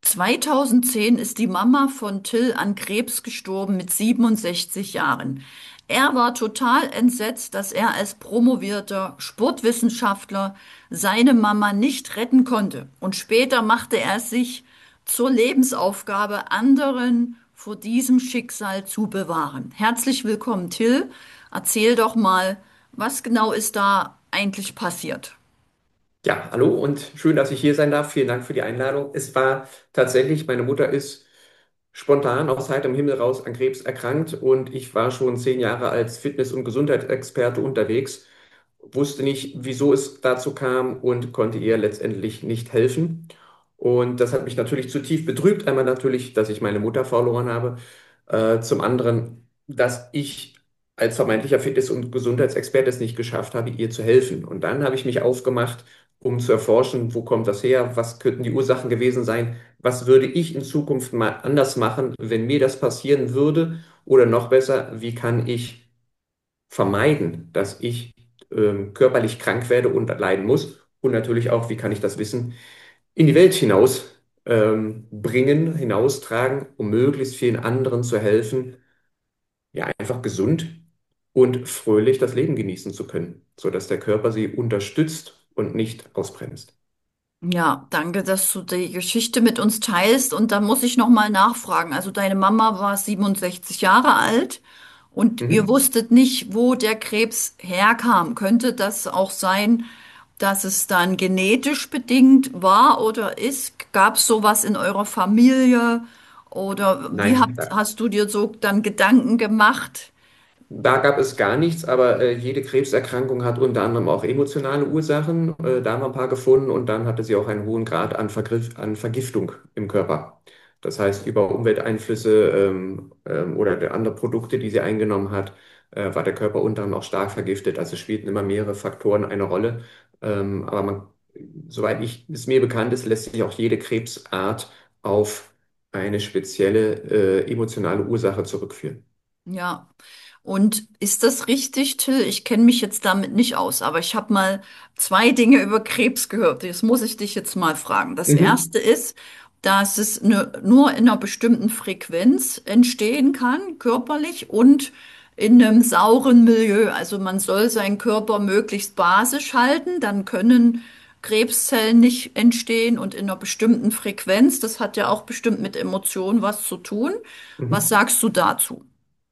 2010 ist die Mama von Till an Krebs gestorben mit 67 Jahren. Er war total entsetzt, dass er als promovierter Sportwissenschaftler seine Mama nicht retten konnte. Und später machte er es sich zur Lebensaufgabe, anderen vor diesem Schicksal zu bewahren. Herzlich willkommen, Till. Erzähl doch mal, was genau ist da eigentlich passiert? Ja, hallo und schön, dass ich hier sein darf. Vielen Dank für die Einladung. Es war tatsächlich, meine Mutter ist spontan aus heiterem Himmel raus an Krebs erkrankt und ich war schon 10 Jahre als Fitness- und Gesundheitsexperte unterwegs, wusste nicht, wieso es dazu kam und konnte ihr letztendlich nicht helfen. Und das hat mich natürlich zutiefst betrübt. Einmal natürlich, dass ich meine Mutter verloren habe. Zum anderen, dass ich als vermeintlicher Fitness- und Gesundheitsexperte es nicht geschafft habe, ihr zu helfen. Und dann habe ich mich aufgemacht, um zu erforschen, wo kommt das her, was könnten die Ursachen gewesen sein, was würde ich in Zukunft mal anders machen, wenn mir das passieren würde, oder noch besser, wie kann ich vermeiden, dass ich körperlich krank werde und leiden muss, und natürlich auch, wie kann ich das Wissen in die Welt hinaus bringen, hinaustragen, um möglichst vielen anderen zu helfen, ja, einfach gesund und fröhlich das Leben genießen zu können, sodass der Körper sie unterstützt und nicht ausbremst. Ja, danke, dass du die Geschichte mit uns teilst. Und da muss ich noch mal nachfragen. Also deine Mama war 67 Jahre alt und ihr Mhm. wusstet nicht, wo der Krebs herkam. Könnte das auch sein, dass es dann genetisch bedingt war oder ist? Gab es sowas in eurer Familie? Oder wie Nein, hast du dir so dann Gedanken gemacht? da gab es gar nichts, aber jede Krebserkrankung hat unter anderem auch emotionale Ursachen. Da haben wir ein paar gefunden und dann hatte sie auch einen hohen Grad an Vergiftung im Körper. Das heißt, über Umwelteinflüsse oder der andere Produkte, die sie eingenommen hat, war der Körper unter anderem auch stark vergiftet. Also spielten immer mehrere Faktoren eine Rolle. Aber soweit es mir bekannt ist, lässt sich auch jede Krebsart auf eine spezielle emotionale Ursache zurückführen. Ja, und ist das richtig, Till? Ich kenne mich jetzt damit nicht aus, aber ich habe mal zwei Dinge über Krebs gehört. Das muss ich dich jetzt mal fragen. Das Mhm. erste ist, dass es nur in einer bestimmten Frequenz entstehen kann, körperlich und in einem sauren Milieu. Also man soll seinen Körper möglichst basisch halten, dann können Krebszellen nicht entstehen und in einer bestimmten Frequenz. Das hat ja auch bestimmt mit Emotionen was zu tun. Was Mhm. sagst du dazu?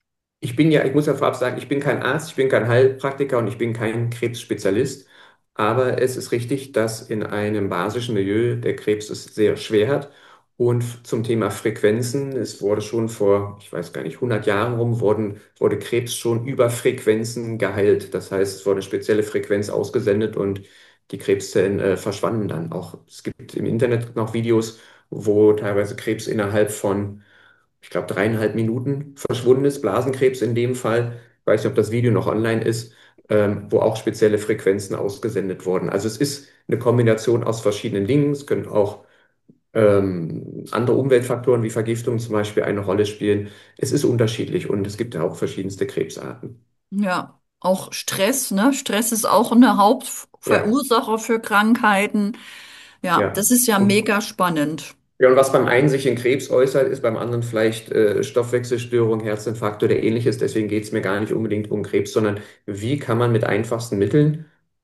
Ich muss ja vorab sagen, ich bin kein Arzt, ich bin kein Heilpraktiker und ich bin kein Krebsspezialist. Aber es ist richtig, dass in einem basischen Milieu der Krebs es sehr schwer hat. Und zum Thema Frequenzen, es wurde schon vor, ich weiß gar nicht, 100 Jahren rum, wurde Krebs schon über Frequenzen geheilt. Das heißt, es wurde eine spezielle Frequenz ausgesendet und die Krebszellen verschwanden dann auch. Es gibt im Internet noch Videos, wo teilweise Krebs innerhalb von, ich glaube, 3,5 Minuten verschwunden ist, Blasenkrebs in dem Fall. Ich weiß nicht, ob das Video noch online ist, wo auch spezielle Frequenzen ausgesendet wurden. Also es ist eine Kombination aus verschiedenen Dingen. Es können auch andere Umweltfaktoren wie Vergiftung zum Beispiel eine Rolle spielen. Es ist unterschiedlich und es gibt ja auch verschiedenste Krebsarten. Ja, auch Stress, ne? Stress ist auch eine Ja, Hauptverursacher für Krankheiten. Ja, ja. das ist ja Und, mega spannend. ja, und was beim einen sich in Krebs äußert, ist beim anderen vielleicht Stoffwechselstörung, Herzinfarkt oder ähnliches. Deswegen geht es mir gar nicht unbedingt um Krebs, sondern wie kann man mit einfachsten Mitteln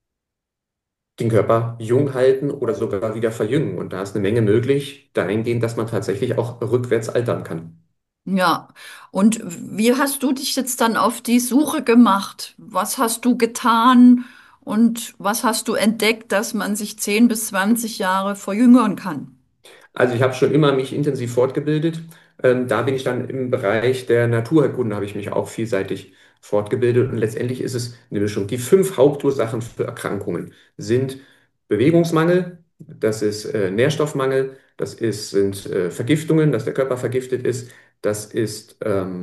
den Körper jung halten oder sogar wieder verjüngen. Und da ist eine Menge möglich, dahingehend, dass man tatsächlich auch rückwärts altern kann. Ja, und wie hast du dich jetzt dann auf die Suche gemacht? Was hast du getan und was hast du entdeckt, dass man sich 10 bis 20 Jahre verjüngern kann? Also ich habe schon immer mich intensiv fortgebildet. Da bin ich dann im Bereich der Naturheilkunde, habe ich mich auch vielseitig fortgebildet. Und letztendlich ist es eine Mischung. Die 5 Hauptursachen für Erkrankungen sind Bewegungsmangel, das ist Nährstoffmangel, sind Vergiftungen, dass der Körper vergiftet ist, das ist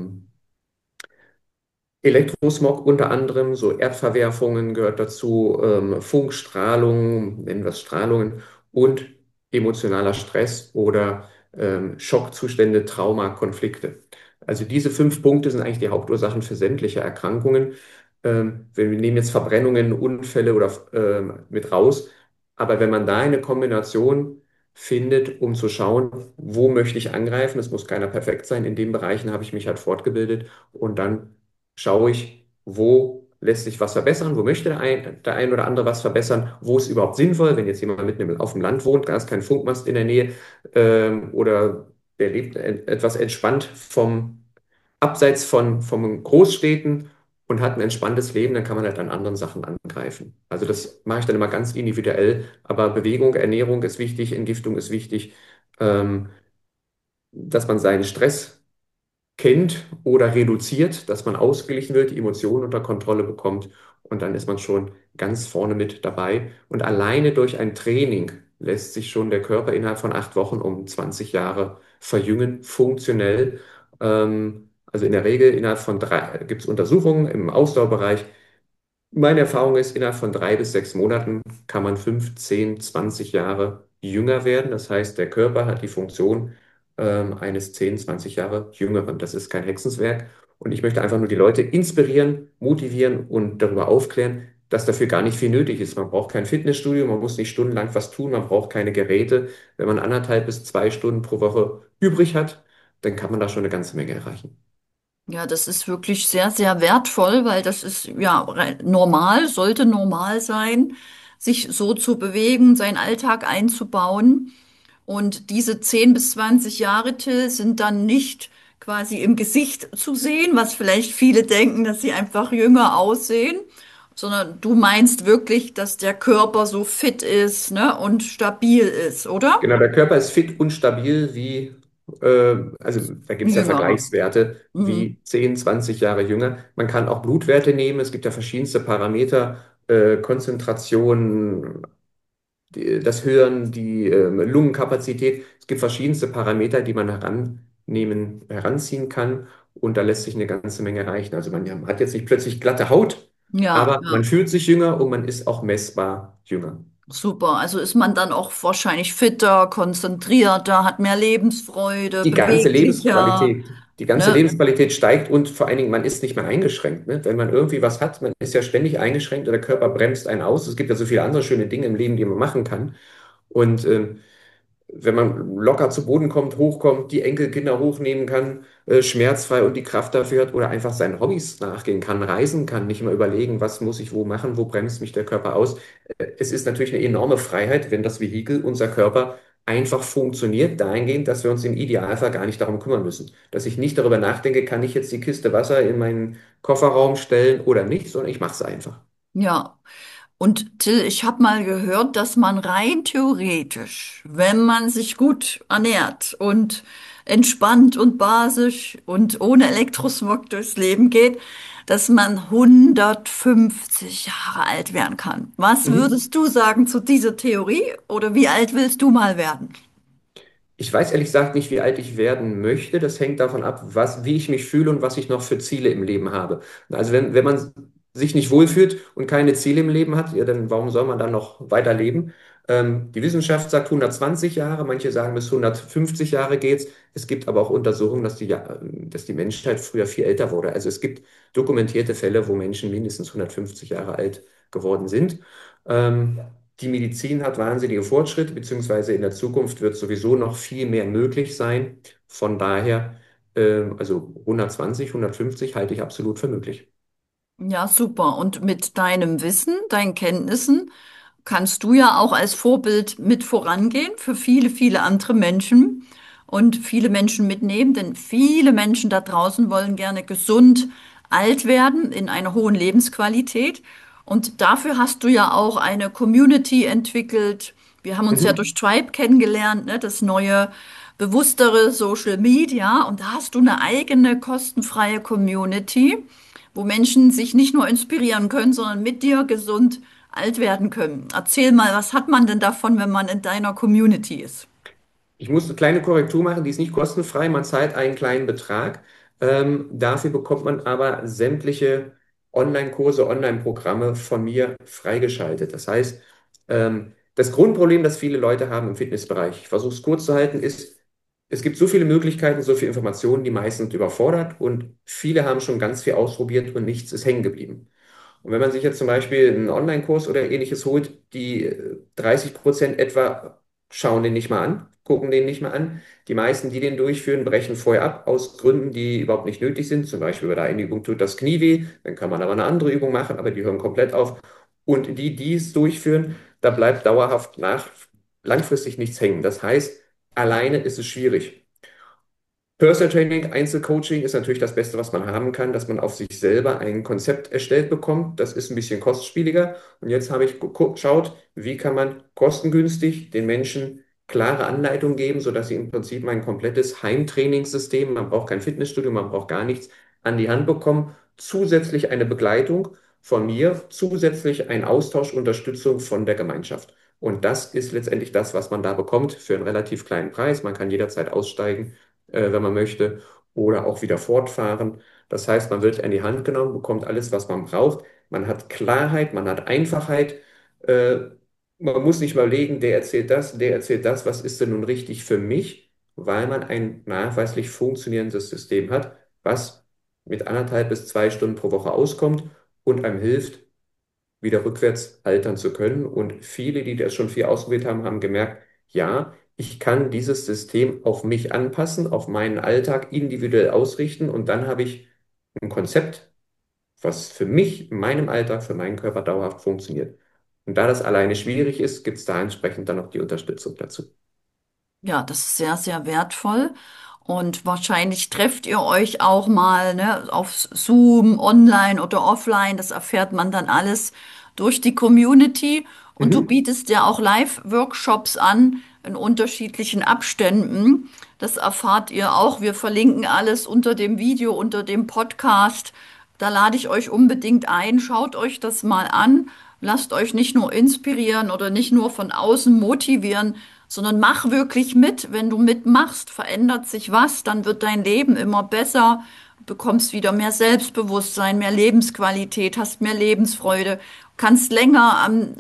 Elektrosmog unter anderem, so Erdverwerfungen gehört dazu, Funkstrahlung, nennen wir es Strahlungen, und emotionaler Stress oder Schockzustände, Trauma, Konflikte. Also diese 5 Punkte sind eigentlich die Hauptursachen für sämtliche Erkrankungen. Wir nehmen jetzt Verbrennungen, Unfälle oder mit raus, aber wenn man da eine Kombination findet, um zu schauen, wo möchte ich angreifen. Es muss keiner perfekt sein. In den Bereichen habe ich mich halt fortgebildet und dann schaue ich, wo lässt sich was verbessern, wo möchte der ein oder andere was verbessern, wo ist überhaupt sinnvoll, wenn jetzt jemand mitten auf dem Land wohnt, da ist kein Funkmast in der Nähe oder der lebt etwas entspannt abseits von Großstädten und hat ein entspanntes Leben, dann kann man halt an anderen Sachen angreifen. Also das mache ich dann immer ganz individuell, aber Bewegung, Ernährung ist wichtig, Entgiftung ist wichtig, ähm, dass man seinen Stress kennt oder reduziert, dass man ausgeglichen wird, die Emotionen unter Kontrolle bekommt und dann ist man schon ganz vorne mit dabei. Und alleine durch ein Training lässt sich schon der Körper innerhalb von 8 Wochen um 20 Jahre verjüngen, funktionell. Also in der Regel innerhalb von drei gibt es Untersuchungen im Ausdauerbereich. Meine Erfahrung ist, innerhalb von 3 bis 6 Monaten kann man 15, 20 Jahre jünger werden. Das heißt, der Körper hat die Funktion eines 10, 20 Jahre Jüngeren. Das ist kein Hexenswerk. Und ich möchte einfach nur die Leute inspirieren, motivieren und darüber aufklären, dass dafür gar nicht viel nötig ist. Man braucht kein Fitnessstudio, man muss nicht stundenlang was tun, man braucht keine Geräte. Wenn man 1,5 bis 2 Stunden pro Woche übrig hat, dann kann man da schon eine ganze Menge erreichen. Ja, das ist wirklich sehr, sehr wertvoll, weil das ist ja normal, sollte normal sein, sich so zu bewegen, seinen Alltag einzubauen. Und diese 10 bis 20 Jahre, Till, sind dann nicht quasi im Gesicht zu sehen, was vielleicht viele denken, dass sie einfach jünger aussehen, sondern du meinst wirklich, dass der Körper so fit ist, ne, und stabil ist, oder? Genau, der Körper ist fit und stabil also da gibt es ja Jüngerer. Vergleichswerte Mhm. wie 10, 20 Jahre jünger. Man kann auch Blutwerte nehmen, es gibt ja verschiedenste Parameter, Konzentration, das Hören, die Lungenkapazität. Es gibt verschiedenste Parameter, die man heranziehen kann und da lässt sich eine ganze Menge erreichen. Also man hat jetzt nicht plötzlich glatte Haut, Ja, aber man ja. fühlt sich jünger und man ist auch messbar jünger. Super. Also ist man dann auch wahrscheinlich fitter, konzentrierter, hat mehr Lebensfreude, Die ganze beweglicher, Lebensqualität, die ganze ne? Lebensqualität steigt und vor allen Dingen, man ist nicht mehr eingeschränkt. Ne? Wenn man irgendwie was hat, man ist ja ständig eingeschränkt und der Körper bremst einen aus. Es gibt ja so viele andere schöne Dinge im Leben, die man machen kann. Und wenn man locker zu Boden kommt, hochkommt, die Enkelkinder hochnehmen kann, schmerzfrei und die Kraft dafür hat oder einfach seinen Hobbys nachgehen kann, reisen kann, nicht immer überlegen, was muss ich wo machen, wo bremst mich der Körper aus. Es ist natürlich eine enorme Freiheit, wenn das Vehikel, unser Körper, einfach funktioniert, dahingehend, dass wir uns im Idealfall gar nicht darum kümmern müssen. Dass ich nicht darüber nachdenke, kann ich jetzt die Kiste Wasser in meinen Kofferraum stellen oder nicht, sondern ich mache es einfach. Ja. Und Till, ich habe mal gehört, dass man rein theoretisch, wenn man sich gut ernährt und entspannt und basisch und ohne Elektrosmog durchs Leben geht, dass man 150 Jahre alt werden kann. Was Mhm. würdest du sagen zu dieser Theorie oder wie alt willst du mal werden? Ich weiß ehrlich gesagt nicht, wie alt ich werden möchte. Das hängt davon ab, wie ich mich fühle und was ich noch für Ziele im Leben habe. Also wenn man sich nicht wohlfühlt und keine Ziele im Leben hat, ja, dann warum soll man dann noch weiter leben? Die Wissenschaft sagt 120 Jahre, manche sagen bis 150 Jahre geht's. Es gibt aber auch Untersuchungen, dass die Menschheit früher viel älter wurde. Also es gibt dokumentierte Fälle, wo Menschen mindestens 150 Jahre alt geworden sind. Ähm, Die Medizin hat wahnsinnige Fortschritte, beziehungsweise in der Zukunft wird sowieso noch viel mehr möglich sein. Von daher, also 120, 150 halte ich absolut für möglich. Ja, super. Und mit deinem Wissen, deinen Kenntnissen kannst du ja auch als Vorbild mit vorangehen für viele, viele andere Menschen und viele Menschen mitnehmen, denn viele Menschen da draußen wollen gerne gesund alt werden in einer hohen Lebensqualität. Und dafür hast du ja auch eine Community entwickelt. Wir haben uns ja Mhm. durch Tribe kennengelernt, ne, das neue, bewusstere Social Media. Und da hast du eine eigene kostenfreie Community, wo Menschen sich nicht nur inspirieren können, sondern mit dir gesund alt werden können. Erzähl mal, was hat man denn davon, wenn man in deiner Community ist? Ich muss eine kleine Korrektur machen, die ist nicht kostenfrei, man zahlt einen kleinen Betrag. Dafür bekommt man aber sämtliche Online-Kurse, Online-Programme von mir freigeschaltet. Das heißt, das Grundproblem, das viele Leute haben im Fitnessbereich, ich versuche es kurz zu halten, ist, es gibt so viele Möglichkeiten, so viele Informationen, die meisten sind überfordert und viele haben schon ganz viel ausprobiert und nichts ist hängen geblieben. Und wenn man sich jetzt zum Beispiel einen Online-Kurs oder ähnliches holt, die 30% etwa schauen den nicht mal an, gucken den nicht mal an. Die meisten, die den durchführen, brechen vorher ab, aus Gründen, die überhaupt nicht nötig sind. Zum Beispiel bei der einen Übung tut das Knie weh, dann kann man aber eine andere Übung machen, aber die hören komplett auf. Und die, die es durchführen, da bleibt dauerhaft langfristig nichts hängen. Das heißt, alleine ist es schwierig. Personal Training, Einzelcoaching ist natürlich das Beste, was man haben kann, dass man auf sich selber ein Konzept erstellt bekommt. Das ist ein bisschen kostspieliger. Und jetzt habe ich geschaut, wie kann man kostengünstig den Menschen klare Anleitungen geben, sodass sie im Prinzip mein komplettes Heimtrainingssystem, man braucht kein Fitnessstudio, man braucht gar nichts, an die Hand bekommen. Zusätzlich eine Begleitung von mir, zusätzlich ein Austausch, Unterstützung von der Gemeinschaft. Und das ist letztendlich das, was man da bekommt für einen relativ kleinen Preis. Man kann jederzeit aussteigen, wenn man möchte, oder auch wieder fortfahren. Das heißt, man wird in die Hand genommen, bekommt alles, was man braucht. Man hat Klarheit, man hat Einfachheit. Äh, Man muss nicht überlegen, der erzählt das, was ist denn nun richtig für mich, weil man ein nachweislich funktionierendes System hat, was mit 1,5 bis 2 Stunden pro Woche auskommt und einem hilft, wieder rückwärts altern zu können. Und viele, die das schon viel ausprobiert haben, haben gemerkt, ja, ich kann dieses System auf mich anpassen, auf meinen Alltag individuell ausrichten und dann habe ich ein Konzept, was für mich, in meinem Alltag, für meinen Körper dauerhaft funktioniert. Und da das alleine schwierig ist, gibt es da entsprechend dann noch die Unterstützung dazu. Ja, das ist sehr, sehr wertvoll. Und wahrscheinlich trefft ihr euch auch mal, ne, auf Zoom, online oder offline. Das erfährt man dann alles durch die Community. Und du Mhm. bietest ja auch Live-Workshops an in unterschiedlichen Abständen. Das erfahrt ihr auch. Wir verlinken alles unter dem Video, unter dem Podcast. Da lade ich euch unbedingt ein. Schaut euch das mal an. Lasst euch nicht nur inspirieren oder nicht nur von außen motivieren, sondern mach wirklich mit. Wenn du mitmachst, verändert sich was, dann wird dein Leben immer besser, du bekommst wieder mehr Selbstbewusstsein, mehr Lebensqualität, hast mehr Lebensfreude, kannst länger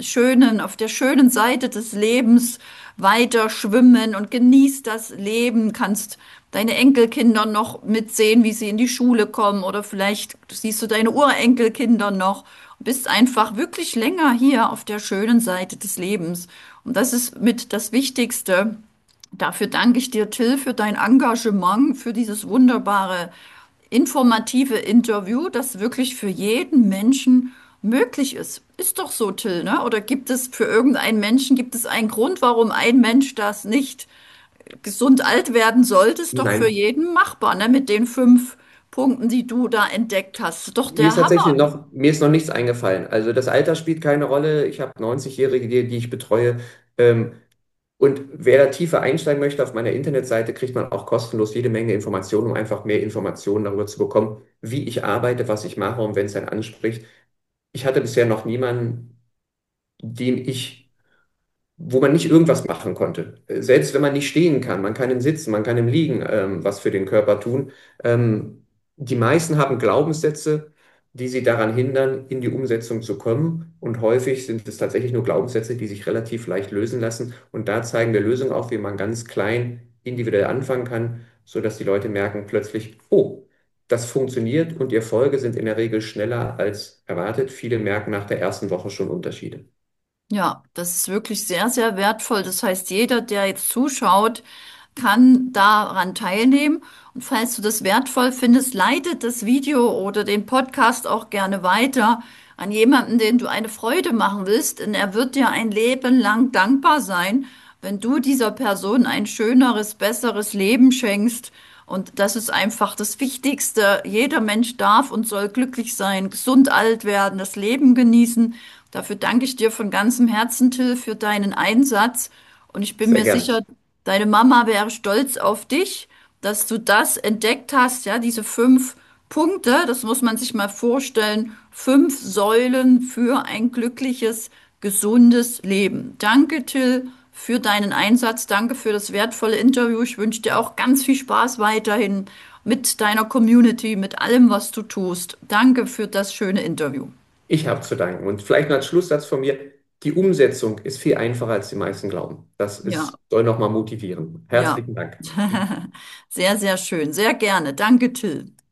auf der schönen Seite des Lebens weiter schwimmen und genießt das Leben, kannst deine Enkelkinder noch mitsehen, wie sie in die Schule kommen oder vielleicht siehst du deine Urenkelkinder noch und bist einfach wirklich länger hier auf der schönen Seite des Lebens. Und das ist mit das Wichtigste. Dafür danke ich dir, Till, für dein Engagement, für dieses wunderbare, informative Interview, das wirklich für jeden Menschen möglich ist. Ist doch so, Till, ne? Oder gibt es für irgendeinen Menschen, gibt es einen Grund, warum ein Mensch das nicht gesund alt werden sollte? Ist doch für Nein, jeden machbar, ne? Mit den 5 Punkten, die du da entdeckt hast. Ist doch mir ist der tatsächlich Hammer. noch, mir ist noch nichts eingefallen. Also das Alter spielt keine Rolle. Ich habe 90-Jährige, die ich betreue. Ähm, Und wer da tiefer einsteigen möchte, auf meiner Internetseite kriegt man auch kostenlos jede Menge Informationen, um einfach mehr Informationen darüber zu bekommen, wie ich arbeite, was ich mache und wenn es einen anspricht. Ich hatte bisher noch niemanden, den ich wo man nicht irgendwas machen konnte. Selbst wenn man nicht stehen kann, man kann im Sitzen, man kann im Liegen was für den Körper tun. Die meisten haben Glaubenssätze, die sie daran hindern, in die Umsetzung zu kommen. Und häufig sind es tatsächlich nur Glaubenssätze, die sich relativ leicht lösen lassen. Und da zeigen wir Lösungen auf, wie man ganz klein individuell anfangen kann, sodass die Leute merken plötzlich, oh, das funktioniert und die Erfolge sind in der Regel schneller als erwartet. Viele merken nach der ersten Woche schon Unterschiede. Ja, das ist wirklich sehr, sehr wertvoll. Das heißt, jeder, der jetzt zuschaut, kann daran teilnehmen. Und falls du das wertvoll findest, leitet das Video oder den Podcast auch gerne weiter an jemanden, den du eine Freude machen willst, denn er wird dir ein Leben lang dankbar sein, wenn du dieser Person ein schöneres, besseres Leben schenkst. Und das ist einfach das Wichtigste. Jeder Mensch darf und soll glücklich sein, gesund alt werden, das Leben genießen. Dafür danke ich dir von ganzem Herzen, Till, für deinen Einsatz. Und ich bin Sehr mir gern. sicher, deine Mama wäre stolz auf dich, dass du das entdeckt hast, ja, diese 5 Punkte, das muss man sich mal vorstellen, 5 Säulen für ein glückliches, gesundes Leben. Danke, Till, für deinen Einsatz. Danke für das wertvolle Interview. Ich wünsche dir auch ganz viel Spaß weiterhin mit deiner Community, mit allem, was du tust. Danke für das schöne Interview. Ich habe zu danken. Und vielleicht noch als Schlusssatz von mir, die Umsetzung ist viel einfacher, als die meisten glauben. Ja, Soll nochmal motivieren. ja. Herzlichen Dank. Sehr, sehr schön. Sehr gerne. Danke, Till.